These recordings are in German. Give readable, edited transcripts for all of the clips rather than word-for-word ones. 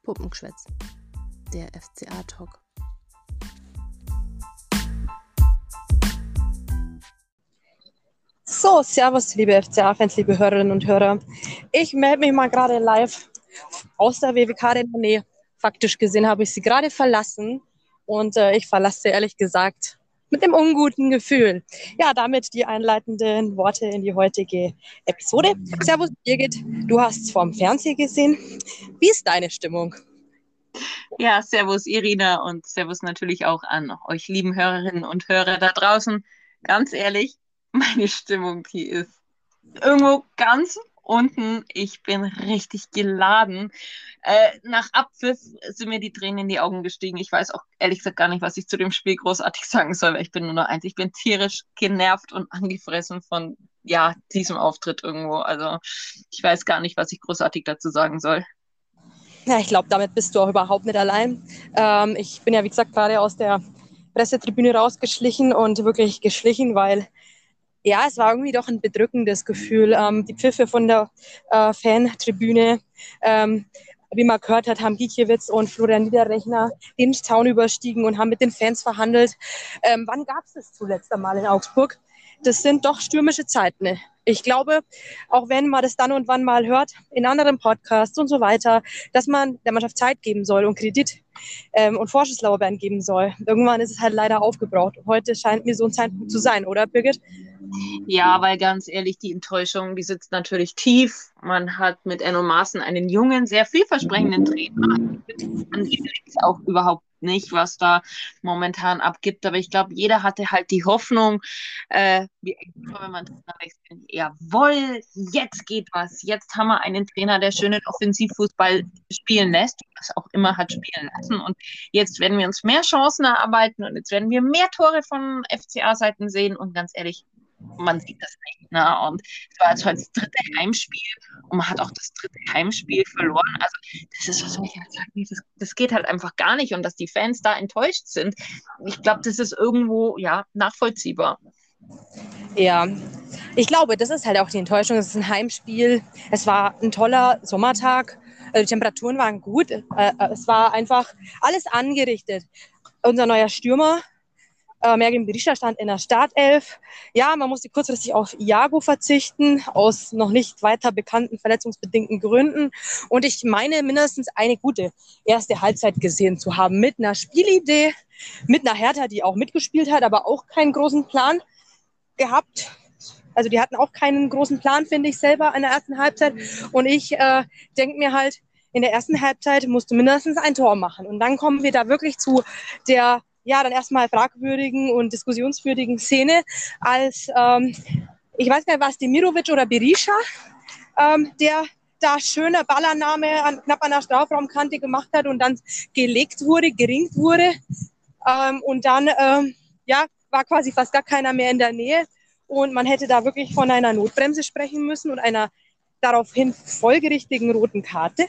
Puppengeschwätz, der FCA-Talk. So, servus, liebe FCA-Fans, liebe Hörerinnen und Hörer. Ich melde mich mal gerade live aus der WWK-Arena. Nee, faktisch gesehen habe ich sie gerade verlassen und ich verlasse sie ehrlich gesagt mit dem unguten Gefühl. Ja, damit die einleitenden Worte in die heutige Episode. Servus, Birgit, du hast es vorm Fernseher gesehen. Wie ist deine Stimmung? Ja, servus Irina und servus natürlich auch an euch lieben Hörerinnen und Hörer da draußen. Ganz ehrlich, meine Stimmung, die ist irgendwo ganz unten. Ich bin richtig geladen. Nach Abpfiff sind mir die Tränen in die Augen gestiegen. Ich weiß auch ehrlich gesagt gar nicht, was ich zu dem Spiel großartig sagen soll, weil ich bin nur noch eins. Ich bin tierisch genervt und angefressen von, ja, diesem Auftritt irgendwo. Also ich weiß gar nicht, was ich großartig dazu sagen soll. Ja, ich glaube, damit bist du auch überhaupt nicht allein. Ich bin ja, wie gesagt, gerade aus der Pressetribüne rausgeschlichen und wirklich geschlichen, weil ja, es war irgendwie doch ein bedrückendes Gefühl. Die Pfiffe von der Fantribüne, wie man gehört hat, haben Gikiewicz und Florian Niederrechner den Zaun überstiegen und haben mit den Fans verhandelt. Wann gab es das zuletzt einmal in Augsburg? Das sind doch stürmische Zeiten. Ich glaube, auch wenn man das dann und wann mal hört, in anderen Podcasts und so weiter, dass man der Mannschaft Zeit geben soll und Kredit und Vorschusslorbeeren geben soll. Irgendwann ist es halt leider aufgebraucht. Heute scheint mir so ein Zeitpunkt zu sein, oder Birgit? Ja, weil ganz ehrlich, die Enttäuschung, die sitzt natürlich tief. Man hat mit Enno Maaßen einen jungen, sehr vielversprechenden Trainer. An ihm liegt es auch überhaupt nicht, was da momentan abgibt. Aber ich glaube, jeder hatte halt die Hoffnung, wie wenn man Trainer wechselt, jawohl, jetzt geht was. Jetzt haben wir einen Trainer, der schönen Offensivfußball spielen lässt, was auch immer hat spielen lassen. Und jetzt werden wir uns mehr Chancen erarbeiten und jetzt werden wir mehr Tore von FCA-Seiten sehen. Und ganz ehrlich, man sieht das nicht. Ne? Und es war jetzt heute das dritte Heimspiel und man hat auch das dritte Heimspiel verloren. Also das ist, was soll ich jetzt sagen, das geht halt einfach gar nicht. Und dass die Fans da enttäuscht sind, ich glaube, das ist irgendwo ja nachvollziehbar. Ja, ich glaube, das ist halt auch die Enttäuschung. Es ist ein Heimspiel. Es war ein toller Sommertag. Die Temperaturen waren gut. Es war einfach alles angerichtet. Unser neuer Stürmer, Mergin Berisha, stand in der Startelf. Ja, man musste kurzfristig auf Iago verzichten, aus noch nicht weiter bekannten verletzungsbedingten Gründen. Und ich meine, mindestens eine gute erste Halbzeit gesehen zu haben, mit einer Spielidee, mit einer Hertha, die auch mitgespielt hat, aber auch keinen großen Plan gehabt. Also die hatten auch keinen großen Plan, finde ich selber, in der ersten Halbzeit. Und ich denke mir halt, in der ersten Halbzeit musst du mindestens ein Tor machen. Und dann kommen wir da wirklich zu der ja dann erstmal fragwürdigen und diskussionswürdigen Szene, als ich weiß gar nicht, was Demirovic oder Berisha, der da schöne Ballannahme knapp an der Strafraumkante gemacht hat und dann gelegt wurde, geringt wurde. Und dann ja, war quasi fast gar keiner mehr in der Nähe. Und man hätte da wirklich von einer Notbremse sprechen müssen und einer daraufhin folgerichtigen roten Karte.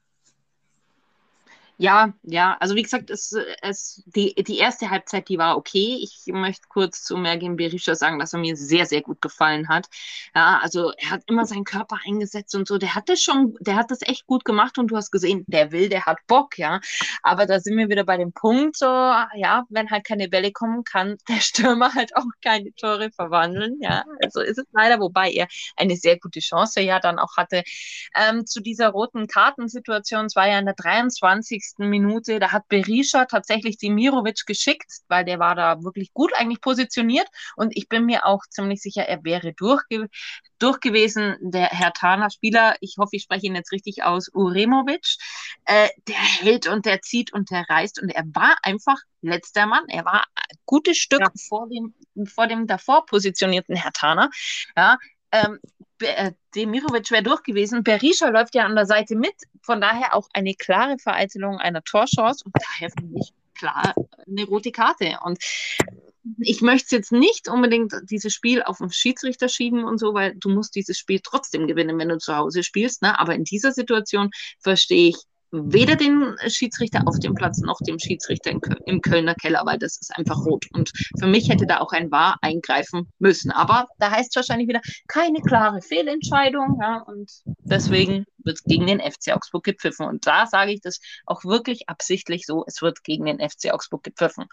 Ja, also wie gesagt, die erste Halbzeit, die war okay. Ich möchte kurz zu Mergin Berisha sagen, dass er mir sehr, sehr gut gefallen hat. Ja, also er hat immer seinen Körper eingesetzt und so. Der hat das echt gut gemacht und du hast gesehen, der hat Bock, ja. Aber da sind wir wieder bei dem Punkt, so, ja, wenn halt keine Bälle kommen, kann der Stürmer halt auch keine Tore verwandeln, ja. Also ist es leider, wobei er eine sehr gute Chance ja dann auch hatte. Zu dieser roten Kartensituation, es war ja in der 23. Minute, da hat Berisha tatsächlich Demirovic geschickt, weil der war da wirklich gut eigentlich positioniert und ich bin mir auch ziemlich sicher, er wäre durch gewesen. Der Herthaner Spieler, ich hoffe, ich spreche ihn jetzt richtig aus, Uremovic, der hält und der zieht und der reißt und er war einfach letzter Mann. Er war ein gutes Stück vor dem davor positionierten Herthaner. Ja, Demirovic wäre durch gewesen. Berisha läuft ja an der Seite mit. Von daher auch eine klare Vereitelung einer Torchance und daher finde ich klar eine rote Karte. Und ich möchte jetzt nicht unbedingt dieses Spiel auf den Schiedsrichter schieben und so, weil du musst dieses Spiel trotzdem gewinnen, wenn du zu Hause spielst. Ne? Aber in dieser Situation verstehe ich weder den Schiedsrichter auf dem Platz noch dem Schiedsrichter im Kölner Keller, weil das ist einfach rot. Und für mich hätte da auch ein VAR eingreifen müssen. Aber da heißt es wahrscheinlich wieder keine klare Fehlentscheidung. Ja, und deswegen wird gegen den FC Augsburg gepfiffen. Und da sage ich das auch wirklich absichtlich so, es wird gegen den FC Augsburg gepfiffen.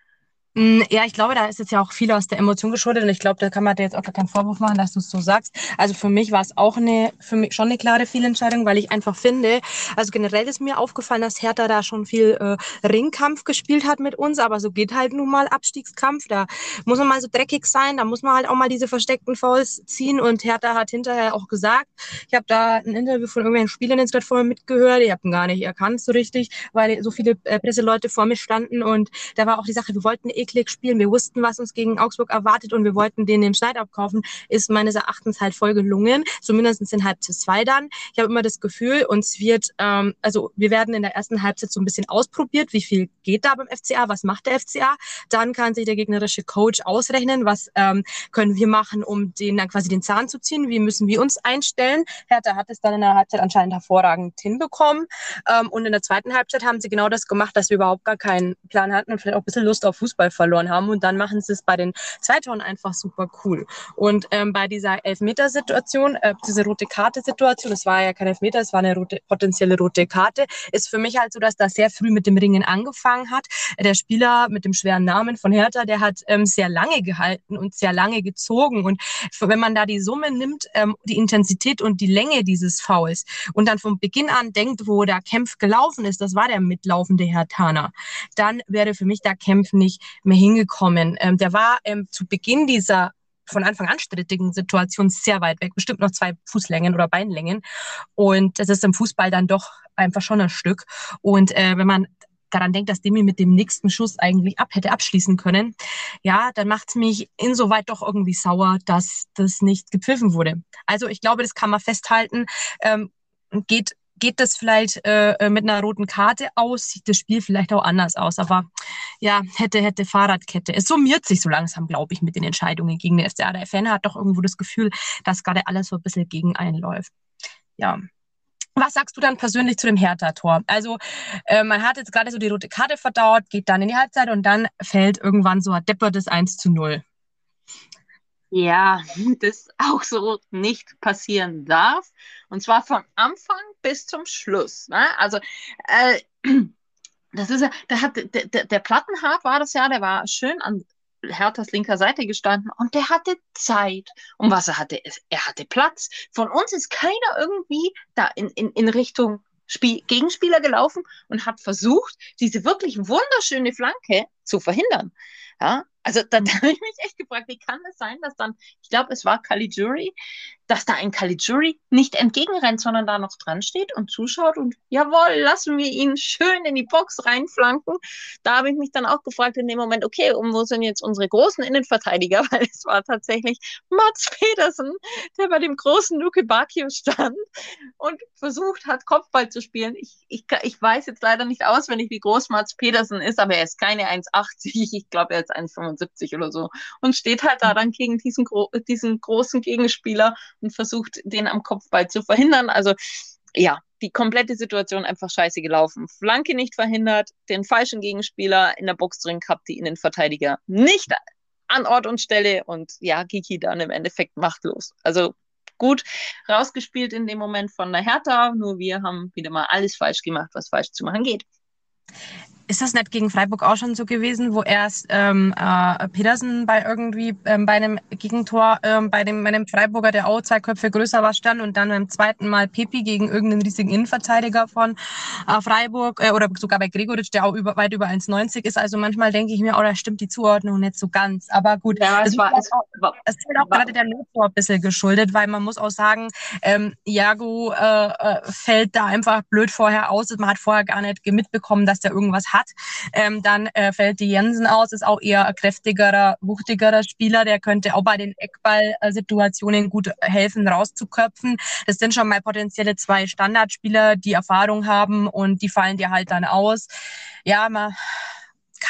Ja, ich glaube, da ist jetzt ja auch viel aus der Emotion geschuldet und ich glaube, da kann man dir jetzt auch gar keinen Vorwurf machen, dass du es so sagst. Also für mich war es auch für mich schon eine klare Fehlentscheidung, weil ich einfach finde, also generell ist mir aufgefallen, dass Hertha da schon viel Ringkampf gespielt hat mit uns, aber so geht halt nun mal Abstiegskampf. Da muss man mal so dreckig sein, da muss man halt auch mal diese versteckten Fouls ziehen und Hertha hat hinterher auch gesagt, ich habe da ein Interview von irgendwelchen Spielern jetzt gerade vorher mitgehört, ich habe ihn gar nicht erkannt so richtig, weil so viele Presseleute vor mir standen und da war auch die Sache, wir wollten eklig spielen. Wir wussten, was uns gegen Augsburg erwartet und wir wollten denen den Schneid abkaufen. Ist meines Erachtens halt voll gelungen. Zumindest in Halbzeit 2 dann. Ich habe immer das Gefühl, uns wird, also wir werden in der ersten Halbzeit so ein bisschen ausprobiert, wie viel geht da beim FCA, was macht der FCA. Dann kann sich der gegnerische Coach ausrechnen, was können wir machen, um denen dann quasi den Zahn zu ziehen, wie müssen wir uns einstellen. Hertha hat es dann in der Halbzeit anscheinend hervorragend hinbekommen. Und in der zweiten Halbzeit haben sie genau das gemacht, dass wir überhaupt gar keinen Plan hatten und vielleicht auch ein bisschen Lust auf Fußball verloren haben und dann machen sie es bei den 2 Toren einfach super cool. Und bei dieser Elfmetersituation, diese rote Karte-Situation, das war ja kein Elfmeter, es war eine potenzielle rote Karte, ist für mich halt so, dass das sehr früh mit dem Ringen angefangen hat. Der Spieler mit dem schweren Namen von Hertha, der hat sehr lange gehalten und sehr lange gezogen und wenn man da die Summe nimmt, die Intensität und die Länge dieses Fouls und dann von Beginn an denkt, wo der Kampf gelaufen ist, das war der mitlaufende Herthaner, dann wäre für mich der Kampf nicht mehr hingekommen. Der war zu Beginn dieser von Anfang an strittigen Situation sehr weit weg, bestimmt noch 2 Fußlängen oder Beinlängen. Und das ist im Fußball dann doch einfach schon ein Stück. Und wenn man daran denkt, dass Demi mit dem nächsten Schuss eigentlich hätte abschließen können, ja, dann macht es mich insoweit doch irgendwie sauer, dass das nicht gepfiffen wurde. Also ich glaube, das kann man festhalten. Geht das vielleicht mit einer roten Karte aus, sieht das Spiel vielleicht auch anders aus. Aber ja, hätte Fahrradkette. Es summiert sich so langsam, glaube ich, mit den Entscheidungen gegen den FCA. Der Fan hat doch irgendwo das Gefühl, dass gerade alles so ein bisschen gegen einen läuft. Ja. Was sagst du dann persönlich zu dem Hertha-Tor? Also man hat jetzt gerade so die rote Karte verdaut, geht dann in die Halbzeit und dann fällt irgendwann so ein deppertes 1:0. Ja, das auch so nicht passieren darf. Und zwar von Anfang bis zum Schluss. Ne? Also, das ist ja, der Plattenhardt war das ja, der war schön an Herthas linker Seite gestanden und der hatte Zeit. Und was er hatte, er hatte Platz. Von uns ist keiner irgendwie da in Richtung Gegenspieler gelaufen und hat versucht, diese wirklich wunderschöne Flanke zu verhindern. Ja, also da habe ich mich echt gefragt, wie kann es sein, dass dann, ich glaube, es war Caligiuri, dass da ein Caligiuri nicht entgegenrennt, sondern da noch dran steht und zuschaut und jawohl, lassen wir ihn schön in die Box reinflanken. Da habe ich mich dann auch gefragt in dem Moment, okay, und wo sind jetzt unsere großen Innenverteidiger? Weil es war tatsächlich Mats Pedersen, der bei dem großen Luke Bacchio stand und versucht hat, Kopfball zu spielen. Ich weiß jetzt leider nicht auswendig, wie groß Mats Pedersen ist, aber er ist keine 1,80. Ich glaube, er ist 1,75 oder so. Und steht halt da dann gegen diesen großen Gegenspieler und versucht, den am Kopfball zu verhindern. Also ja, die komplette Situation einfach scheiße gelaufen. Flanke nicht verhindert, den falschen Gegenspieler in der Box drin gehabt, die Innenverteidiger nicht an Ort und Stelle und ja, Kiki dann im Endeffekt machtlos. Also gut rausgespielt in dem Moment von der Hertha, nur wir haben wieder mal alles falsch gemacht, was falsch zu machen geht. Ist das nicht gegen Freiburg auch schon so gewesen, wo erst Pedersen bei einem Gegentor bei einem Freiburger, der auch 2 Köpfe größer war, stand und dann beim zweiten Mal Pepi gegen irgendeinen riesigen Innenverteidiger von Freiburg oder sogar bei Gregoritsch, der auch weit über 1,90 ist. Also manchmal denke ich mir, oh, da stimmt die Zuordnung nicht so ganz. Aber gut, ja, es ist halt auch gerade der Nottor ein bisschen geschuldet, weil man muss auch sagen, Iago fällt da einfach blöd vorher aus. Man hat vorher gar nicht mitbekommen, dass der irgendwas hat. Dann fällt die Jensen aus, ist auch eher ein kräftigerer, wuchtigerer Spieler, der könnte auch bei den Eckball-Situationen gut helfen, rauszuköpfen. Das sind schon mal potenzielle 2 Standardspieler, die Erfahrung haben und die fallen dir halt dann aus. Ja, man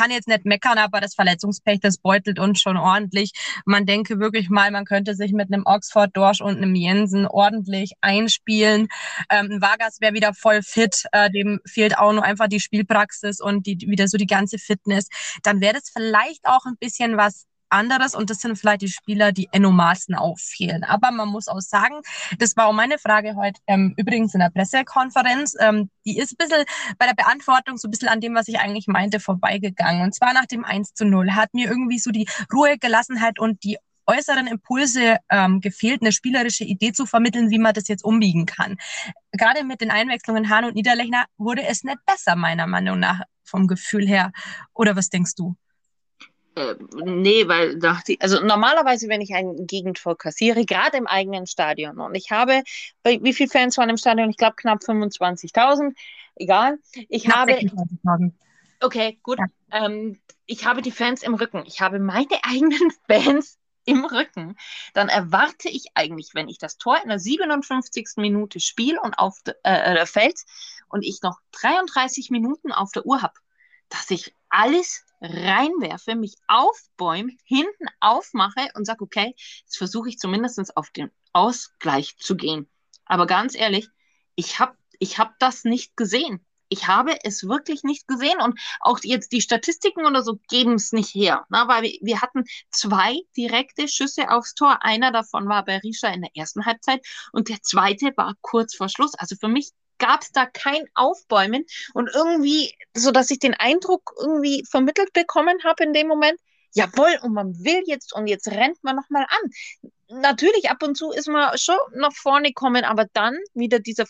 kann jetzt nicht meckern, aber das Verletzungspech, das beutelt uns schon ordentlich. Man denke wirklich mal, man könnte sich mit einem Oxford, Dorsch und einem Jensen ordentlich einspielen. Vargas wäre wieder voll fit, dem fehlt auch nur einfach die Spielpraxis und wieder so die ganze Fitness. Dann wäre das vielleicht auch ein bisschen was anderes und das sind vielleicht die Spieler, die Enno Maaßen auffehlen. Aber man muss auch sagen, das war auch meine Frage heute übrigens in der Pressekonferenz, die ist ein bisschen bei der Beantwortung so ein bisschen an dem, was ich eigentlich meinte, vorbeigegangen. Und zwar nach dem 1:0 hat mir irgendwie so die Ruhe, Gelassenheit und die äußeren Impulse gefehlt, eine spielerische Idee zu vermitteln, wie man das jetzt umbiegen kann. Gerade mit den Einwechslungen Hahn und Niederlechner wurde es nicht besser, meiner Meinung nach, vom Gefühl her. Oder was denkst du? Nee, weil also normalerweise, wenn ich ein Gegentor kassiere, gerade im eigenen Stadion, und ich habe, wie viele Fans waren im Stadion? Ich glaube knapp 25.000, egal. Knapp 26.000. Okay, gut. Ja. Ich habe die Fans im Rücken. Ich habe meine eigenen Fans im Rücken. Dann erwarte ich eigentlich, wenn ich das Tor in der 57. Minute spiele und fällt und ich noch 33 Minuten auf der Uhr habe, dass ich alles reinwerfe, mich aufbäume, hinten aufmache und sage, okay, jetzt versuche ich zumindest auf den Ausgleich zu gehen. Aber ganz ehrlich, ich hab das nicht gesehen. Ich habe es wirklich nicht gesehen und auch jetzt die Statistiken oder so geben es nicht her, ne? Weil wir hatten 2 direkte Schüsse aufs Tor. Einer davon war Berisha in der ersten Halbzeit und der zweite war kurz vor Schluss. Also für mich gab es da kein Aufbäumen und irgendwie, so dass ich den Eindruck irgendwie vermittelt bekommen habe in dem Moment, jawohl, und man will jetzt und jetzt rennt man nochmal an. Natürlich, ab und zu ist man schon nach vorne gekommen, aber dann wieder dieser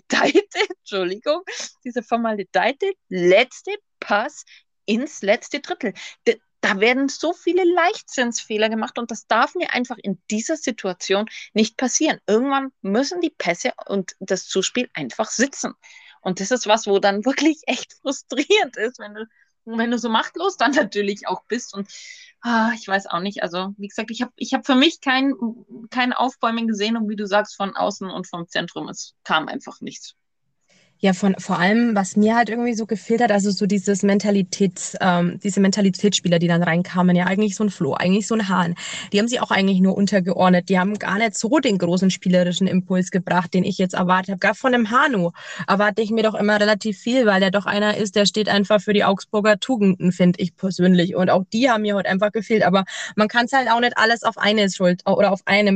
vermaledeite letzte Pass ins letzte Drittel. Da werden so viele Leichtsinnsfehler gemacht und das darf mir einfach in dieser Situation nicht passieren. Irgendwann müssen die Pässe und das Zuspiel einfach sitzen. Und das ist was, wo dann wirklich echt frustrierend ist, wenn du so machtlos dann natürlich auch bist. Und ich weiß auch nicht. Also, wie gesagt, ich hab für mich kein Aufbäumen gesehen und wie du sagst, von außen und vom Zentrum, es kam einfach nichts. Ja, vor allem, was mir halt irgendwie so gefehlt hat, also so diese Mentalitätsspieler, die dann reinkamen, ja eigentlich so ein Flo, eigentlich so ein Hahn, die haben sich auch eigentlich nur untergeordnet, die haben gar nicht so den großen spielerischen Impuls gebracht, den ich jetzt erwartet habe. Gar von dem Hanu erwarte ich mir doch immer relativ viel, weil der doch einer ist, der steht einfach für die Augsburger Tugenden, finde ich persönlich. Und auch die haben mir heute einfach gefehlt, aber man kann es halt auch nicht alles auf eine Schuld oder auf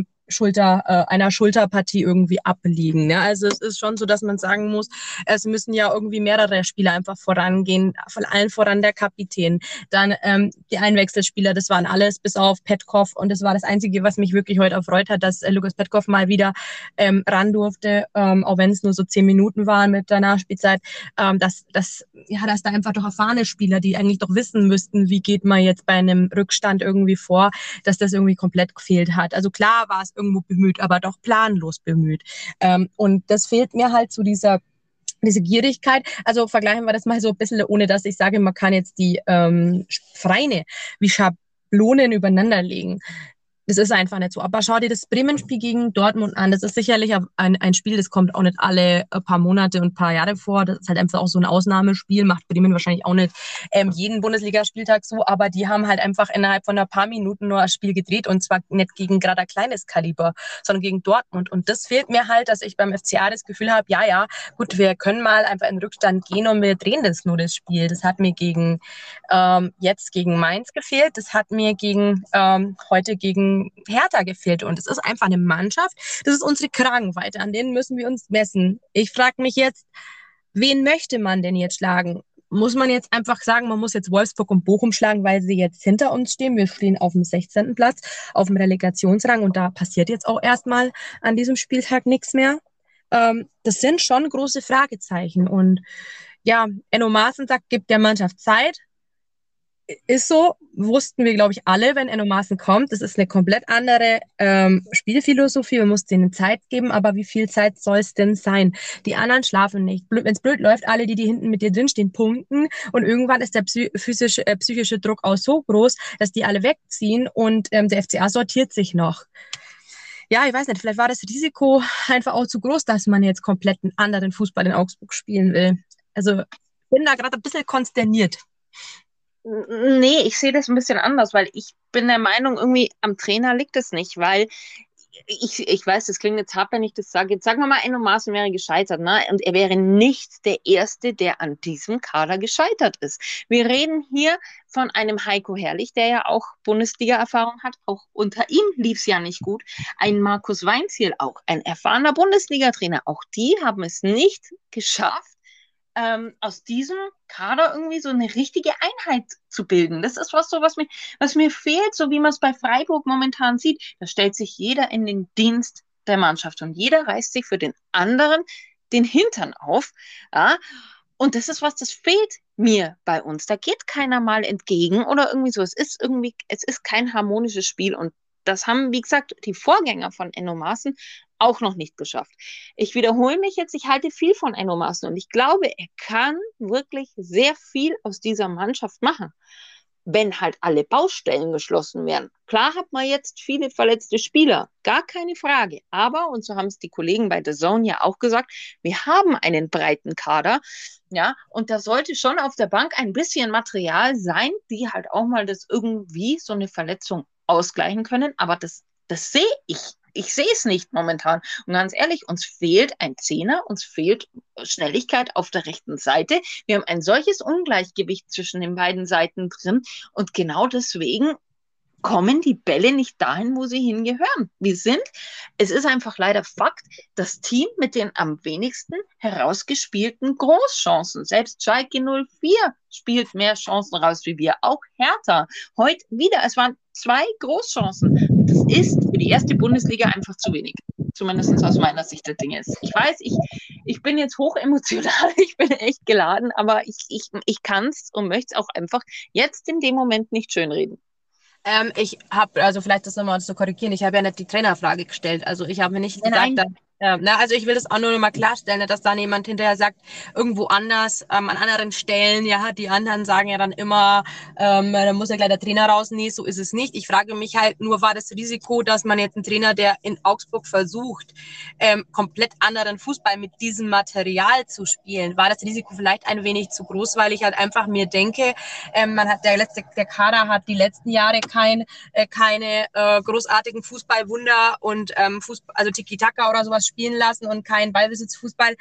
einer Schulterpartie irgendwie ablegen. Ne? Also es ist schon so, dass man sagen muss, es müssen ja irgendwie mehrere Spieler einfach vorangehen, von allen voran der Kapitän. Dann die Einwechselspieler, das waren alles bis auf Petkov und das war das Einzige, was mich wirklich heute erfreut hat, dass Lukas Petkov mal wieder ran durfte, auch wenn es nur so 10 Minuten waren mit der Nachspielzeit, dass da einfach doch erfahrene Spieler, die eigentlich doch wissen müssten, wie geht man jetzt bei einem Rückstand irgendwie vor, dass das irgendwie komplett gefehlt hat. Also klar war es irgendwo bemüht, aber doch planlos bemüht. Und das fehlt mir halt zu diese Gierigkeit. Also vergleichen wir das mal so ein bisschen, ohne dass ich sage, man kann jetzt die Vereine wie Schablonen übereinander legen. Das ist einfach nicht so. Aber schau dir das Bremen-Spiel gegen Dortmund an. Das ist sicherlich ein Spiel, das kommt auch nicht alle paar Monate und paar Jahre vor. Das ist halt einfach auch so ein Ausnahmespiel. Macht Bremen wahrscheinlich auch nicht jeden Bundesligaspieltag so. Aber die haben halt einfach innerhalb von ein paar Minuten nur ein Spiel gedreht. Und zwar nicht gegen gerade ein kleines Kaliber, sondern gegen Dortmund. Und das fehlt mir halt, dass ich beim FCA das Gefühl habe, ja, gut, wir können mal einfach in Rückstand gehen und wir drehen das Spiel. Das hat mir jetzt gegen Mainz gefehlt. Das hat mir heute gegen Hertha gefehlt und es ist einfach eine Mannschaft, das ist unsere Kragenweite, an denen müssen wir uns messen. Ich frage mich jetzt, wen möchte man denn jetzt schlagen? Muss man jetzt einfach sagen, man muss jetzt Wolfsburg und Bochum schlagen, weil sie jetzt hinter uns stehen? Wir stehen auf dem 16. Platz, auf dem Relegationsrang und da passiert jetzt auch erstmal an diesem Spieltag nichts mehr. Das sind schon große Fragezeichen und ja, Enno Maaßen sagt, gibt der Mannschaft Zeit. Ist so, wussten wir, glaube ich, alle, wenn Enno Maaßen kommt. Das ist eine komplett andere Spielphilosophie. Man muss denen Zeit geben, aber wie viel Zeit soll es denn sein? Die anderen schlafen nicht. Wenn es blöd läuft, alle, die hinten mit dir drinstehen, punkten und irgendwann ist der psychische Druck auch so groß, dass die alle wegziehen und der FCA sortiert sich noch. Ja, ich weiß nicht, vielleicht war das Risiko einfach auch zu groß, dass man jetzt komplett einen anderen Fußball in Augsburg spielen will. Also ich bin da gerade ein bisschen konsterniert. Nee, ich sehe das ein bisschen anders, weil ich bin der Meinung, irgendwie am Trainer liegt es nicht, weil ich weiß, das klingt jetzt hart, wenn ich das sage. Jetzt sagen wir mal, Enno Maaßen wäre gescheitert, ne? Und er wäre nicht der Erste, der an diesem Kader gescheitert ist. Wir reden hier von einem Heiko Herrlich, der ja auch Bundesliga-Erfahrung hat. Auch unter ihm lief es ja nicht gut. Ein Markus Weinzierl, auch ein erfahrener Bundesliga-Trainer. Auch die haben es nicht geschafft, aus diesem Kader irgendwie so eine richtige Einheit zu bilden. Das ist was mir fehlt, so wie man es bei Freiburg momentan sieht. Da stellt sich jeder in den Dienst der Mannschaft und jeder reißt sich für den anderen den Hintern auf. Ja? Und das ist was, das fehlt mir bei uns. Da geht keiner mal entgegen oder irgendwie so. Es ist kein harmonisches Spiel und das haben, wie gesagt, die Vorgänger von Enno Maaßen auch noch nicht geschafft. Ich wiederhole mich jetzt, ich halte viel von Enno Maaßen und ich glaube, er kann wirklich sehr viel aus dieser Mannschaft machen, wenn halt alle Baustellen geschlossen werden. Klar hat man jetzt viele verletzte Spieler, gar keine Frage. Aber, und so haben es die Kollegen bei The Zone ja auch gesagt, wir haben einen breiten Kader, ja, und da sollte schon auf der Bank ein bisschen Material sein, die halt auch mal das irgendwie so eine Verletzung ausgleichen können. Aber das sehe ich. Ich sehe es nicht momentan. Und ganz ehrlich, uns fehlt ein Zehner, uns fehlt Schnelligkeit auf der rechten Seite. Wir haben ein solches Ungleichgewicht zwischen den beiden Seiten drin. Und genau deswegen kommen die Bälle nicht dahin, wo sie hingehören. Es ist einfach leider Fakt, das Team mit den am wenigsten herausgespielten Großchancen. Selbst Schalke 04 spielt mehr Chancen raus wie wir. Auch Hertha. Heute wieder, es waren 2 Großchancen. Das ist für die erste Bundesliga einfach zu wenig. Zumindest aus meiner Sicht der Dinge ist. Ich weiß, ich bin jetzt hoch emotional, ich bin echt geladen, aber ich kann es und möchte es auch einfach jetzt in dem Moment nicht schönreden. Ich habe, also vielleicht das nochmal zu korrigieren, ich habe ja nicht die Trainerfrage gestellt. Also ich habe mir nicht gesagt, Nein, dass, also ich will das auch nur noch mal klarstellen, dass dann jemand hinterher sagt, irgendwo anders, an anderen Stellen, ja, die anderen sagen ja dann immer, da muss ja gleich der Trainer raus. Nee, so ist es nicht. Ich frage mich halt nur, war das Risiko, dass man jetzt einen Trainer, der in Augsburg versucht, komplett anderen Fußball mit diesem Material zu spielen, war das Risiko vielleicht ein wenig zu groß, weil ich halt einfach mir denke, der Kader hat die letzten Jahre keine großartigen Fußballwunder und also Tiki-Taka oder sowas spielen lassen und kein Ballbesitzfußball.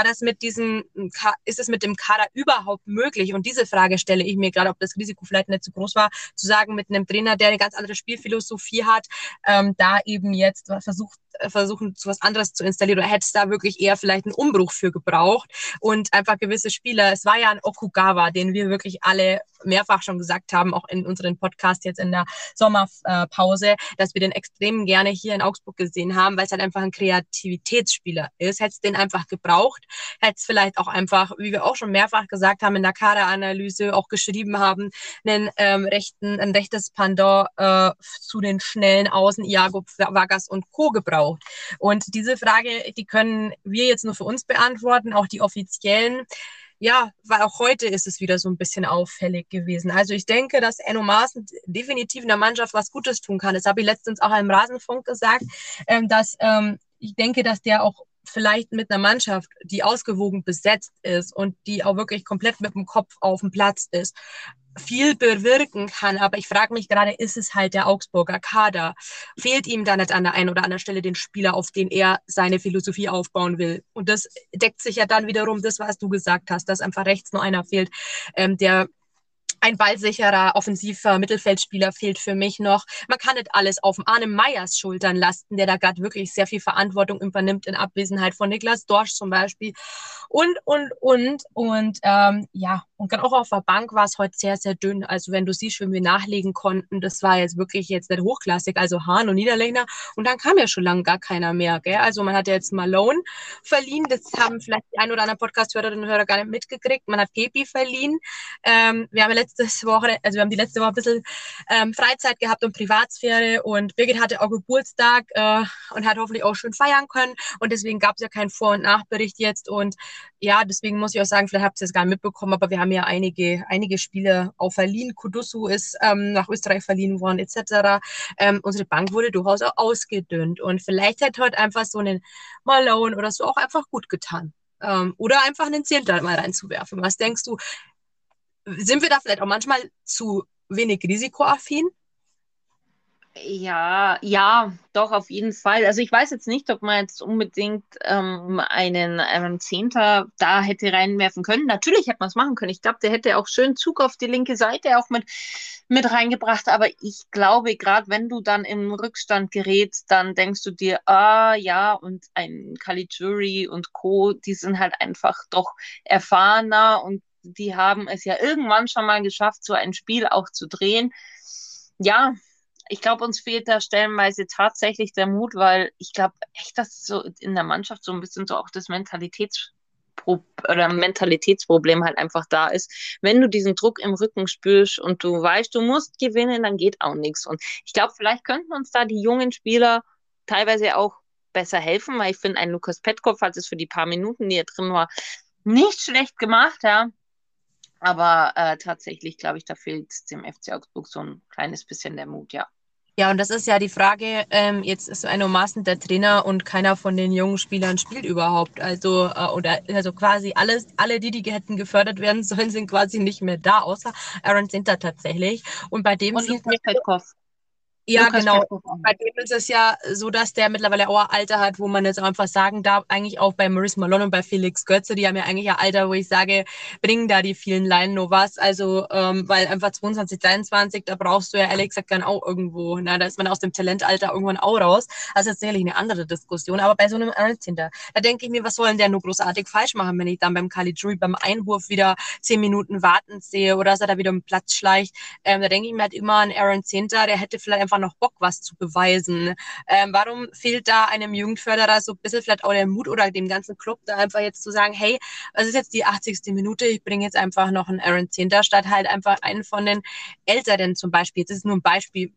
Ist es mit dem Kader überhaupt möglich? Und diese Frage stelle ich mir gerade, ob das Risiko vielleicht nicht zu groß war, zu sagen, mit einem Trainer, der eine ganz andere Spielphilosophie hat, da eben jetzt versuchen, so was anderes zu installieren, oder hätte es da wirklich eher vielleicht einen Umbruch für gebraucht und einfach gewisse Spieler, es war ja ein Okugawa, den wir wirklich alle mehrfach schon gesagt haben, auch in unserem Podcast jetzt in der Sommerpause, dass wir den extrem gerne hier in Augsburg gesehen haben, weil es halt einfach ein Kreativitätsspieler ist. Hätte es den einfach gebraucht, hätte es vielleicht auch einfach, wie wir auch schon mehrfach gesagt haben, in der Kaderanalyse auch geschrieben haben, ein rechtes Pendant zu den schnellen Außen Iago Vargas und Co. gebraucht. Und diese Frage, die können wir jetzt nur für uns beantworten, auch die offiziellen. Ja, weil auch heute ist es wieder so ein bisschen auffällig gewesen. Also ich denke, dass Enno Maaßen definitiv in der Mannschaft was Gutes tun kann. Das habe ich letztens auch im Rasenfunk gesagt, dass ich denke, dass der auch vielleicht mit einer Mannschaft, die ausgewogen besetzt ist und die auch wirklich komplett mit dem Kopf auf dem Platz ist, viel bewirken kann. Aber ich frage mich gerade, ist es halt der Augsburger Kader? Fehlt ihm da nicht an der einen oder anderen Stelle den Spieler, auf den er seine Philosophie aufbauen will? Und das deckt sich ja dann wiederum das, was du gesagt hast, dass einfach rechts nur einer fehlt, der ein ballsicherer, offensiver Mittelfeldspieler fehlt für mich noch. Man kann nicht alles auf Arne Meyers Schultern lasten, der da gerade wirklich sehr viel Verantwortung übernimmt in Abwesenheit von Niklas Dorsch zum Beispiel. Und ja, und dann auch auf der Bank war es heute sehr, sehr dünn. Also wenn du siehst, wenn wir nachlegen konnten, das war jetzt wirklich jetzt nicht hochklassig, also Hahn und Niederlechner. Und dann kam ja schon lange gar keiner mehr. Gell? Also man hat ja jetzt Malone verliehen, das haben vielleicht die ein oder anderen Podcast-Hörerinnen und Hörer gar nicht mitgekriegt. Man hat Kepi verliehen. Wir haben wir haben die letzte Woche ein bisschen Freizeit gehabt und Privatsphäre und Birgit hatte auch Geburtstag und hat hoffentlich auch schön feiern können und deswegen gab es ja keinen Vor- und Nachbericht jetzt und ja, deswegen muss ich auch sagen, vielleicht habt ihr es gar nicht mitbekommen, aber wir haben ja einige Spiele auch verliehen. Kudusu ist nach Österreich verliehen worden etc. Unsere Bank wurde durchaus auch ausgedünnt und vielleicht hätte heute einfach so einen Malone oder so auch einfach gut getan. Oder einfach einen Zehnter mal reinzuwerfen. Was denkst du? Sind wir da vielleicht auch manchmal zu wenig risikoaffin? Ja, doch, auf jeden Fall. Also ich weiß jetzt nicht, ob man jetzt unbedingt einen Zehnter da hätte reinwerfen können. Natürlich hätte man es machen können. Ich glaube, der hätte auch schön Zug auf die linke Seite auch mit reingebracht. Aber ich glaube, gerade wenn du dann im Rückstand gerätst, dann denkst du dir, ja, und ein Caligiuri und Co., die sind halt einfach doch erfahrener und die haben es ja irgendwann schon mal geschafft, so ein Spiel auch zu drehen. Ja, ich glaube, uns fehlt da stellenweise tatsächlich der Mut, weil ich glaube echt, dass so in der Mannschaft so ein bisschen so auch das Mentalitätsproblem halt einfach da ist. Wenn du diesen Druck im Rücken spürst und du weißt, du musst gewinnen, dann geht auch nichts. Und ich glaube, vielleicht könnten uns da die jungen Spieler teilweise auch besser helfen, weil ich finde, ein Lukas Petkov hat es für die paar Minuten, die er drin war, nicht schlecht gemacht, ja. Aber tatsächlich, glaube ich, da fehlt dem FC Augsburg so ein kleines bisschen der Mut, ja. Ja, und das ist ja die Frage, jetzt ist Enno Maaßen der Trainer und keiner von den jungen Spielern spielt überhaupt. Also quasi alle die hätten gefördert werden sollen, sind quasi nicht mehr da, außer Aaron Sinter tatsächlich. Und bei dem Und Lukas Petkov. ja, Lukas genau. Petkov. Bei dem ist es ja so, dass der mittlerweile auch ein Alter hat, wo man jetzt einfach sagen darf, eigentlich auch bei Maurice Malone und bei Felix Götze, die haben ja eigentlich ein Alter, wo ich sage, bringen da die vielen Laien noch was. Also, weil einfach 22, 23, da brauchst du ja ehrlich gesagt dann auch irgendwo, da ist man aus dem Talentalter irgendwann auch raus. Also das ist sicherlich eine andere Diskussion. Aber bei so einem Ernst hinter, da denke ich mir, was soll denn der nur großartig falsch machen, wenn ich dann beim Caligiuri beim Einwurf wieder 10 Minuten warten sehe oder dass er da wieder im Platz schleicht. Da denke ich mir halt immer an Aaron Zinter, der hätte vielleicht einfach noch Bock, was zu beweisen. Warum fehlt da einem Jugendförderer so ein bisschen vielleicht auch der Mut oder dem ganzen Club da einfach jetzt zu sagen, hey, es ist jetzt die 80. Minute, ich bringe jetzt einfach noch einen Aaron Zinter statt halt einfach einen von den Älteren zum Beispiel. Das ist nur ein Beispiel.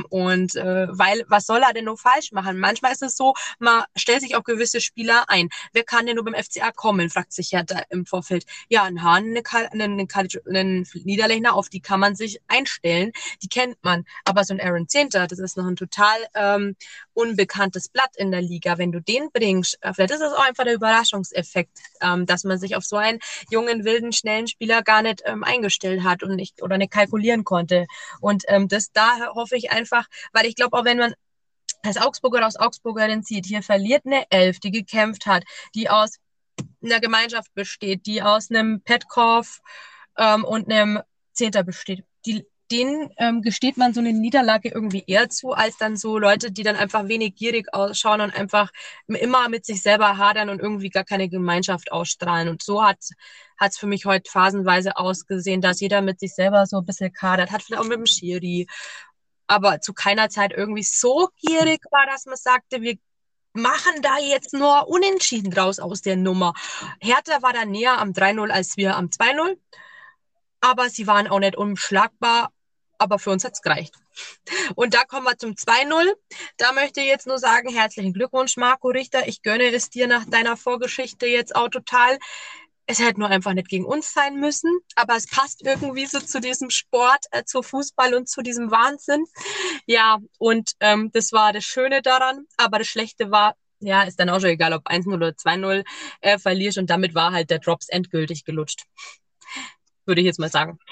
Weil, was soll er denn nur falsch machen? Manchmal ist es so, man stellt sich auf gewisse Spieler ein. Wer kann denn nur beim FCA kommen, fragt sich Hertha im Vorfeld. Ja, ein Hahn, einen Niederlechner, auf die kann man sich einstellen. Die kennt man. Aber so ein Aaron Zinter, das ist noch ein total unbekanntes Blatt in der Liga. Wenn du den bringst, vielleicht ist das auch einfach der Überraschungseffekt, dass man sich auf so einen jungen, wilden, schnellen Spieler gar nicht eingestellt hat und nicht kalkulieren konnte. Und da hoffe ich einfach, weil ich glaube, auch wenn man als Augsburger oder aus Augsburgerin sieht, hier verliert eine Elf, die gekämpft hat, die aus einer Gemeinschaft besteht, die aus einem Petkov und einem Zehnter besteht. Denen gesteht man so eine Niederlage irgendwie eher zu, als dann so Leute, die dann einfach wenig gierig ausschauen und einfach immer mit sich selber hadern und irgendwie gar keine Gemeinschaft ausstrahlen. Und so hat es für mich heute phasenweise ausgesehen, dass jeder mit sich selber so ein bisschen kadert hat, vielleicht auch mit dem Schiri, aber zu keiner Zeit irgendwie so gierig war, dass man sagte, wir machen da jetzt nur Unentschieden draus aus der Nummer. Hertha war da näher am 3-0 als wir am 2-0, aber sie waren auch nicht unschlagbar, aber für uns hat es gereicht. Und da kommen wir zum 2-0. Da möchte ich jetzt nur sagen, herzlichen Glückwunsch, Marco Richter. Ich gönne es dir nach deiner Vorgeschichte jetzt auch total. Es hätte nur einfach nicht gegen uns sein müssen, aber es passt irgendwie so zu diesem Sport, zu Fußball und zu diesem Wahnsinn. Ja, und das war das Schöne daran, aber das Schlechte war, ja, ist dann auch schon egal, ob 1-0 oder 2-0 verlierst und damit war halt der Drops endgültig gelutscht. Würde ich jetzt mal sagen.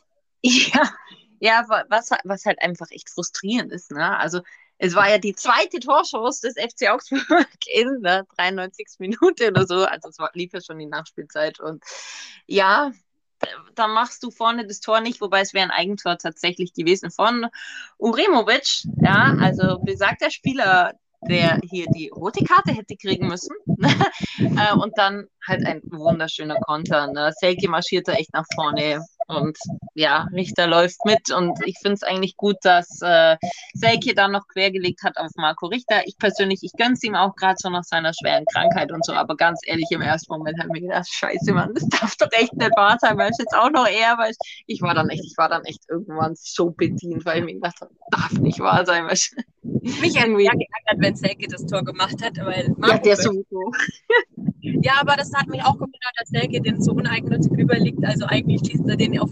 Ja, was halt einfach echt frustrierend ist, ne? Also es war ja die zweite Torchance des FC Augsburg in der 93. Minute oder so. Also lief ja schon die Nachspielzeit. Und ja, dann machst du vorne das Tor nicht, wobei es wäre ein Eigentor tatsächlich gewesen von Uremovic. Ja, also besagter Spieler, der hier die rote Karte hätte kriegen müssen. Und dann halt ein wunderschöner Konter. Ne? Selke marschiert da echt nach vorne. Und ja, Richter läuft mit. Und ich finde es eigentlich gut, dass Selke dann noch quergelegt hat auf Marco Richter. Ich persönlich, ich gönne es ihm auch gerade so nach seiner schweren Krankheit und so. Aber ganz ehrlich, im ersten Moment habe ich mir gedacht, scheiße, Mann, das darf doch echt nicht wahr sein, weil es jetzt auch noch eher, weil ich war dann echt irgendwann so bedient, weil ich mir gedacht habe, darf nicht wahr sein. Weil mich irgendwie geärgert, wenn Selke das Tor gemacht hat, weil Marco ja, der sowieso. Ja, aber das hat mich auch gewundert, dass Selke den so uneigennützig rüberliegt. Also eigentlich schießt er den auf der Tribüne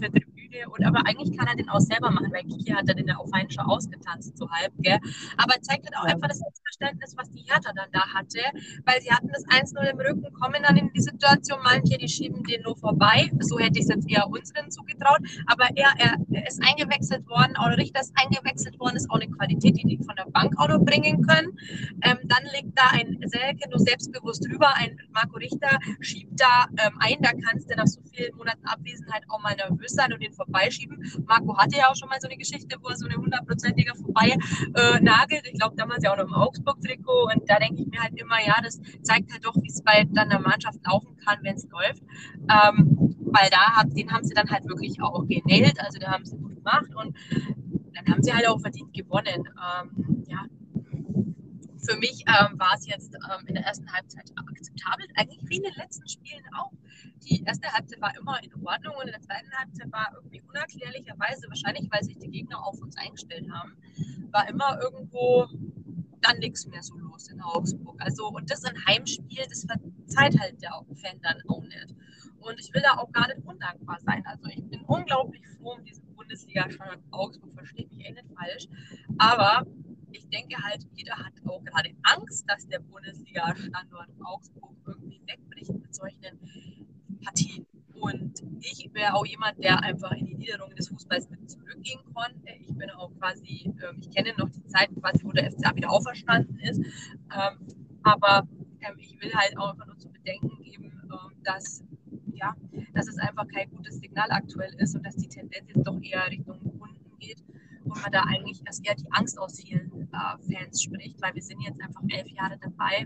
Spiele. Aber eigentlich kann er den auch selber machen, weil Kiki hat er den ja auch fein schon ausgetanzt, so halb, gell? Aber zeigt halt auch einfach das Verständnis, was die Hertha dann da hatte, weil sie hatten das 1-0 im Rücken, kommen dann in die Situation, manche, die schieben den nur vorbei. So hätte ich es jetzt eher unseren zugetraut. Aber er ist eingewechselt worden, auch Richter ist eingewechselt worden, ist auch eine Qualität, die von der Bank auch noch bringen können. Dann legt da ein Selke nur selbstbewusst rüber, ein Marco Richter schiebt da ein, da kannst du nach so vielen Monaten Abwesenheit auch mal nervös sein und den vorbeischieben. Marco hatte ja auch schon mal so eine Geschichte, wo er so eine 100%iger vorbei nagelt. Ich glaube, damals ja auch noch im Augsburg-Trikot und da denke ich mir halt immer, ja, das zeigt halt doch, wie es bei dann der Mannschaft laufen kann, wenn es läuft. Weil den haben sie dann halt wirklich auch genäht, also da haben sie gut gemacht und dann haben sie halt auch verdient gewonnen. Ja. Für mich war es jetzt in der ersten Halbzeit akzeptabel, eigentlich wie in den letzten Spielen auch. Die erste Halbzeit war immer in Ordnung und in der zweiten Halbzeit war irgendwie unerklärlicherweise, wahrscheinlich weil sich die Gegner auf uns eingestellt haben, war immer irgendwo dann nichts mehr so los in Augsburg. Also, und das ein Heimspiel, das verzeiht halt der Fan dann auch nicht. Und ich will da auch gar nicht undankbar sein. Also ich bin unglaublich froh um diesen Bundesliga-Standort Augsburg, versteht mich nicht falsch. Aber ich denke halt, jeder hat auch gerade Angst, dass der Bundesliga-Standort Augsburg irgendwie wegbricht mit solchen Partien. Und ich wäre auch jemand, der einfach in die Niederungen des Fußballs mit zurückgehen konnte. Ich bin auch quasi, ich kenne noch die Zeit quasi, wo der FCA wieder auferstanden ist. Aber ich will halt auch einfach nur zu bedenken geben, dass es einfach kein gutes Signal aktuell ist und dass die Tendenz jetzt doch eher Richtung unten geht und man da eigentlich erst eher die Angst aus vielen Fans spricht, weil wir sind jetzt einfach 11 Jahre dabei.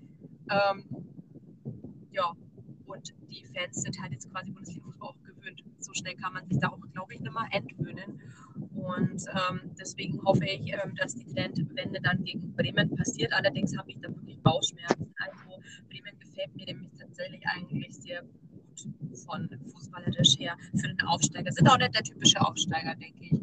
Und die Fans sind halt jetzt quasi Bundesliga-Fußball auch gewöhnt. So schnell kann man sich da auch, glaube ich, nicht mal entwöhnen. Und deswegen hoffe ich, dass die Trendwende dann gegen Bremen passiert. Allerdings habe ich da wirklich Bauchschmerzen. Also Bremen gefällt mir nämlich tatsächlich eigentlich sehr gut von fußballerisch her für den Aufsteiger. Sind auch nicht der typische Aufsteiger, denke ich.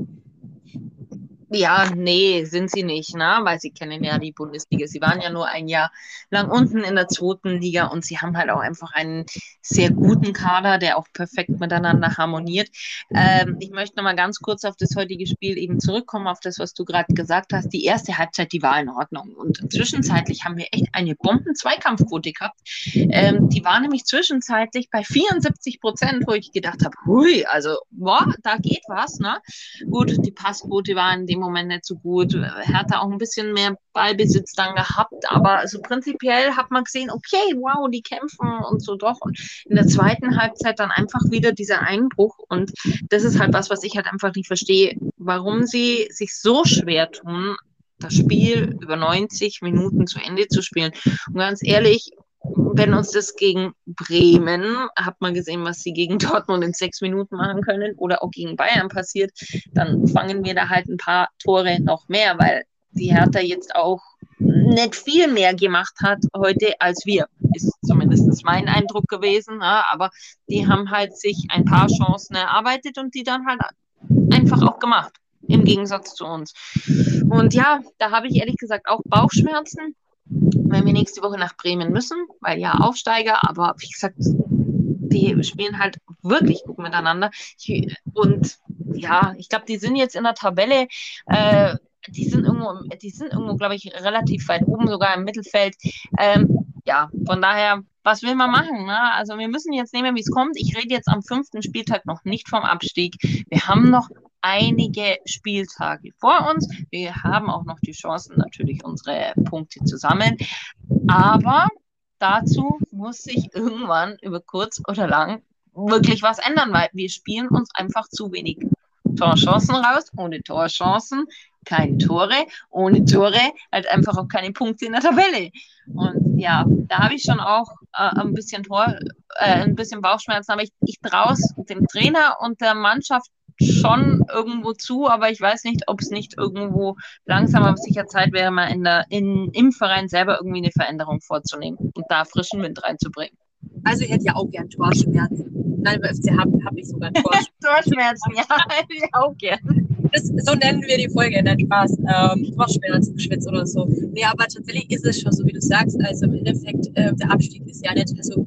Ja, nee, sind sie nicht, ne? Weil sie kennen ja die Bundesliga. Sie waren ja nur ein Jahr lang unten in der zweiten Liga und sie haben halt auch einfach einen sehr guten Kader, der auch perfekt miteinander harmoniert. Ich möchte noch mal ganz kurz auf das heutige Spiel eben zurückkommen, auf das, was du gerade gesagt hast. Die erste Halbzeit, die war in Ordnung und zwischenzeitlich haben wir echt eine Bomben-Zweikampfquote gehabt. Die war nämlich zwischenzeitlich bei 74%, wo ich gedacht habe, hui, also, boah, da geht was, ne? Gut, die Passquote war in dem Moment nicht so gut. Hertha auch ein bisschen mehr Ballbesitz dann gehabt, aber also prinzipiell hat man gesehen, okay, wow, die kämpfen und so doch. Und in der zweiten Halbzeit dann einfach wieder dieser Einbruch und das ist halt was ich halt einfach nicht verstehe, warum sie sich so schwer tun, das Spiel über 90 Minuten zu Ende zu spielen. Und ganz ehrlich, wenn uns das gegen Bremen, hat man gesehen, was sie gegen Dortmund in 6 Minuten machen können oder auch gegen Bayern passiert, dann fangen wir da halt ein paar Tore noch mehr, weil die Hertha jetzt auch nicht viel mehr gemacht hat heute als wir. Ist zumindest mein Eindruck gewesen, ja, aber die haben halt sich ein paar Chancen erarbeitet und die dann halt einfach auch gemacht, im Gegensatz zu uns. Und ja, da habe ich ehrlich gesagt auch Bauchschmerzen, wenn wir nächste Woche nach Bremen müssen, weil ja Aufsteiger, aber wie gesagt, die spielen halt wirklich gut miteinander. Und ja, ich glaube, die sind jetzt in der Tabelle, die sind irgendwo, glaube ich, relativ weit oben, sogar im Mittelfeld. Ja, von daher, was will man machen? Ne? Also wir müssen jetzt nehmen, wie es kommt. Ich rede jetzt am 5. Spieltag noch nicht vom Abstieg. Wir haben noch einige Spieltage vor uns. Wir haben auch noch die Chancen, natürlich unsere Punkte zu sammeln. Aber dazu muss sich irgendwann über kurz oder lang wirklich was ändern, weil wir spielen uns einfach zu wenig Torchancen raus. Ohne Torchancen keine Tore, ohne Tore halt einfach auch keine Punkte in der Tabelle. Und ja, da habe ich schon auch ein bisschen Bauchschmerzen, aber ich traue es dem Trainer und der Mannschaft schon irgendwo zu, aber ich weiß nicht, ob es nicht irgendwo langsam aber sicher Zeit wäre, mal im Verein selber irgendwie eine Veränderung vorzunehmen und da frischen Wind reinzubringen. Also ich hätte ja auch gern Torschmerzen. Nein, bei FC habe ich sogar Torschmerzen. Torschmerzen, ja, hätte ich auch gern. So nennen wir die Folge, nein, Spaß. Torschmerzen, Schwitz oder so. Nee, aber tatsächlich ist es schon so, wie du sagst. Also im Endeffekt, der Abstieg ist ja nicht, also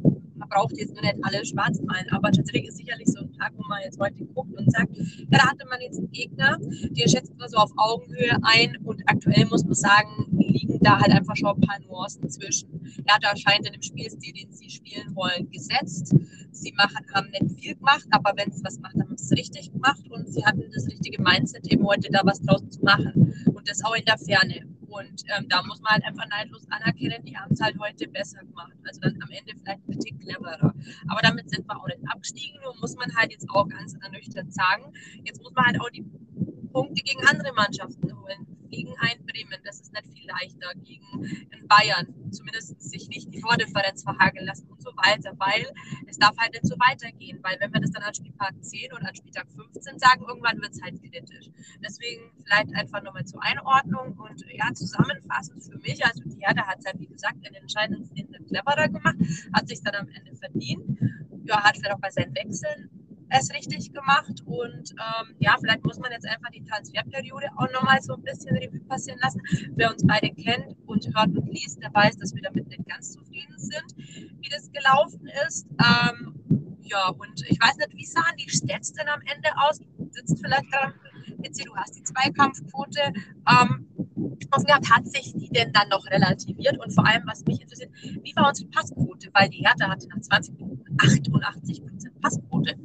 man braucht jetzt nur nicht alle schwarz malen, aber tatsächlich ist sicherlich so ein Tag, wo man jetzt heute guckt und sagt, ja, da hatte man jetzt einen Gegner, den schätzt man so auf Augenhöhe ein und aktuell muss man sagen, liegen da halt einfach schon ein paar Nuancen zwischen. Ja, da scheint in dem Spielstil, den sie spielen wollen, gesetzt. Sie haben nicht viel gemacht, aber wenn sie was macht, haben sie es richtig gemacht und sie hatten das richtige Mindset, eben heute da was draus zu machen und das auch in der Ferne. Und da muss man halt einfach neidlos anerkennen, die haben es halt heute besser gemacht. Also dann am Ende vielleicht ein bisschen cleverer. Aber damit sind wir auch nicht abgestiegen, nur muss man halt jetzt auch ganz ernüchtert sagen, jetzt muss man halt auch die Punkte gegen andere Mannschaften holen. Gegen ein Bremen, das ist nicht viel leichter, gegen in Bayern, zumindest sich nicht die Vordifferenz verhageln lassen und so weiter, weil es darf halt nicht so weitergehen, weil wenn wir das dann an Spieltag 10 oder an Spieltag 15 sagen, irgendwann wird es halt kritisch. Deswegen vielleicht einfach nochmal zur Einordnung und ja, zusammenfassend für mich, also die Hertha hat es halt, wie gesagt, in den entscheidenden Szenen cleverer gemacht, hat sich dann am Ende verdient, ja, hat vielleicht auch bei seinen Wechseln es richtig gemacht und ja, vielleicht muss man jetzt einfach die Transferperiode auch nochmal so ein bisschen Revue passieren lassen. Wer uns beide kennt und hört und liest, der weiß, dass wir damit nicht ganz zufrieden sind, wie das gelaufen ist. Ja, und ich weiß nicht, wie sahen die Stats denn am Ende aus? Du sitzt vielleicht gerade, du hast die Zweikampfquote offen gehabt, hat sich die denn dann noch relativiert? Und vor allem, was mich interessiert, wie war unsere Passquote? Weil die Hertha hatte nach 20 Minuten 88% Passquote.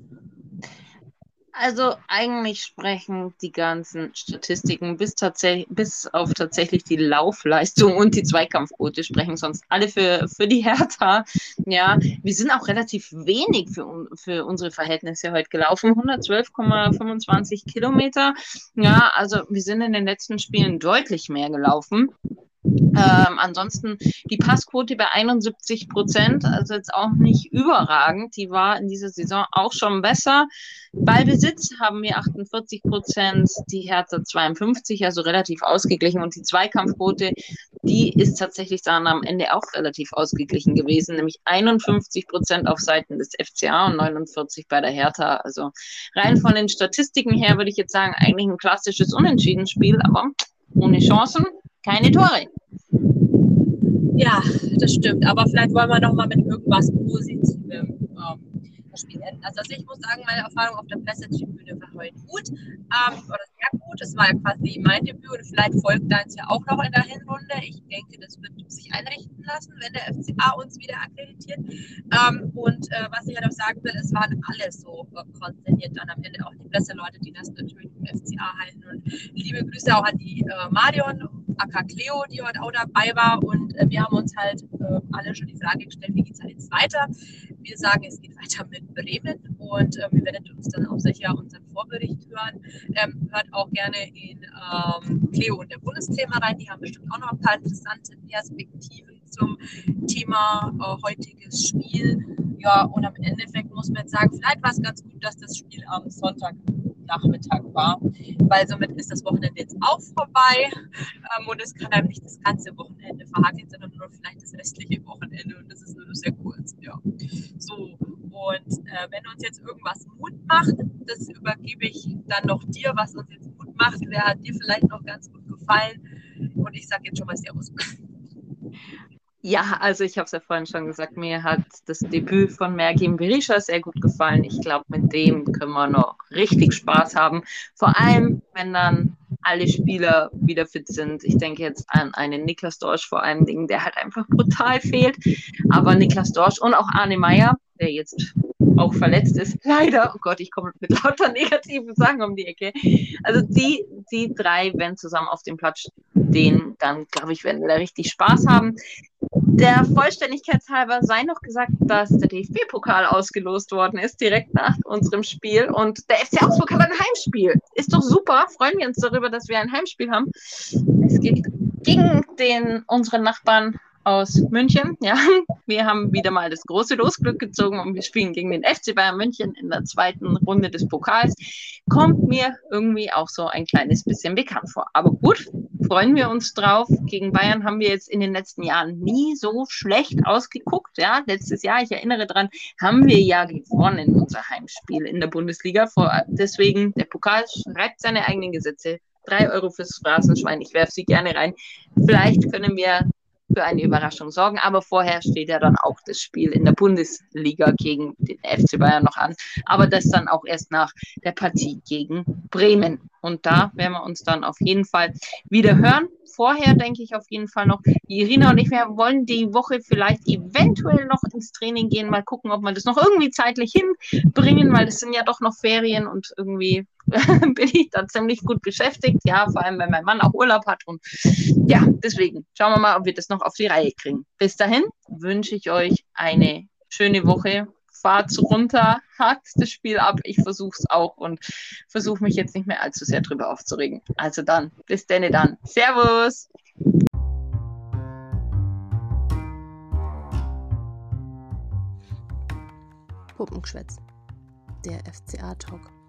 Also eigentlich sprechen die ganzen Statistiken bis auf tatsächlich die Laufleistung und die Zweikampfquote sprechen sonst alle für die Hertha. Ja, wir sind auch relativ wenig für unsere Verhältnisse heute gelaufen, 112,25 Kilometer. Ja, also wir sind in den letzten Spielen deutlich mehr gelaufen. Ansonsten die Passquote bei 71%, also jetzt auch nicht überragend. Die war in dieser Saison auch schon besser. Ballbesitz haben wir 48%, die Hertha 52%, also relativ ausgeglichen. Und die Zweikampfquote, die ist tatsächlich dann am Ende auch relativ ausgeglichen gewesen, nämlich 51% auf Seiten des FCA und 49% bei der Hertha. Also rein von den Statistiken her würde ich jetzt sagen, eigentlich ein klassisches Unentschieden-Spiel, aber ohne Chancen. Keine Tore. Ja, das stimmt. Aber vielleicht wollen wir noch mal mit irgendwas Positivem das Spiel enden. Also ich muss sagen, meine Erfahrung auf der Pressetribüne war heute gut. Oder sehr gut. Das war ja quasi mein Debüt und vielleicht folgt deins ja auch noch in der Hinrunde. Ich denke, das wird sich einrichten lassen, wenn der FCA uns wieder akkreditiert. Was ich halt auch sagen will, es waren alle so konsterniert dann am Ende auch die Presseleute, die das natürlich im FCA halten. Und liebe Grüße auch an die Marion, aka Cleo, die heute auch dabei war. Und wir haben uns halt alle schon die Frage gestellt, wie geht es jetzt weiter? Wir sagen, es geht weiter mit Bremen und wir werden uns dann auch sicher unseren Vorbericht hören. Hört auch gerne in Cleo und der Bundesthema rein. Die haben bestimmt auch noch ein paar interessante Perspektiven zum Thema heutiges Spiel. Ja, und am Endeffekt muss man jetzt sagen, vielleicht war es ganz gut, dass das Spiel am Sonntagnachmittag war, weil somit ist das Wochenende jetzt auch vorbei und es kann einem nicht das ganze Wochenende verhakeln, sondern nur vielleicht das restliche Wochenende und das ist nur sehr kurz. Ja. So, und wenn uns jetzt irgendwas Mut macht, das übergebe ich dann noch dir, was uns jetzt Mut macht. Wer hat dir vielleicht noch ganz gut gefallen? Und ich sage jetzt schon mal Servus. Ja, also ich habe es ja vorhin schon gesagt, mir hat das Debüt von Mergim Berisha sehr gut gefallen. Ich glaube, mit dem können wir noch richtig Spaß haben. Vor allem, wenn dann alle Spieler wieder fit sind. Ich denke jetzt an einen Niklas Dorsch vor allem, der halt einfach brutal fehlt. Aber Niklas Dorsch und auch Arne Meyer, der jetzt auch verletzt ist, leider, oh Gott, ich komme mit lauter negativen Sachen um die Ecke. Also die drei, wenn zusammen auf dem Platz stehen, dann glaube ich, werden wir da richtig Spaß haben. Der Vollständigkeit halber sei noch gesagt, dass der DFB-Pokal ausgelost worden ist, direkt nach unserem Spiel. Und der FC Augsburg hat ein Heimspiel. Ist doch super. Freuen wir uns darüber, dass wir ein Heimspiel haben. Es geht gegen unseren Nachbarn aus München. Ja, wir haben wieder mal das große Losglück gezogen und wir spielen gegen den FC Bayern München in der zweiten Runde des Pokals. Kommt mir irgendwie auch so ein kleines bisschen bekannt vor. Aber gut, freuen wir uns drauf. Gegen Bayern haben wir jetzt in den letzten Jahren nie so schlecht ausgeguckt. Ja, letztes Jahr, ich erinnere dran, haben wir ja gewonnen, unser Heimspiel in der Bundesliga. Deswegen, der Pokal schreibt seine eigenen Gesetze. 3 € fürs Phrasenschwein. Ich werfe sie gerne rein. Vielleicht können wir für eine Überraschung sorgen. Aber vorher steht ja dann auch das Spiel in der Bundesliga gegen den FC Bayern noch an. Aber das dann auch erst nach der Partie gegen Bremen. Und da werden wir uns dann auf jeden Fall wieder hören. Vorher denke ich auf jeden Fall noch, die Irina und ich, wir wollen die Woche vielleicht eventuell noch ins Training gehen, mal gucken, ob wir das noch irgendwie zeitlich hinbringen, weil es sind ja doch noch Ferien und irgendwie bin ich da ziemlich gut beschäftigt. Ja, vor allem, wenn mein Mann auch Urlaub hat. Und ja, deswegen schauen wir mal, ob wir das noch auf die Reihe kriegen. Bis dahin wünsche ich euch eine schöne Woche. Fahrt runter, hakt das Spiel ab. Ich versuche es auch und versuche mich jetzt nicht mehr allzu sehr drüber aufzuregen. Also dann, bis denn dann. Servus! Puppengeschwätz. Der FCA-Talk.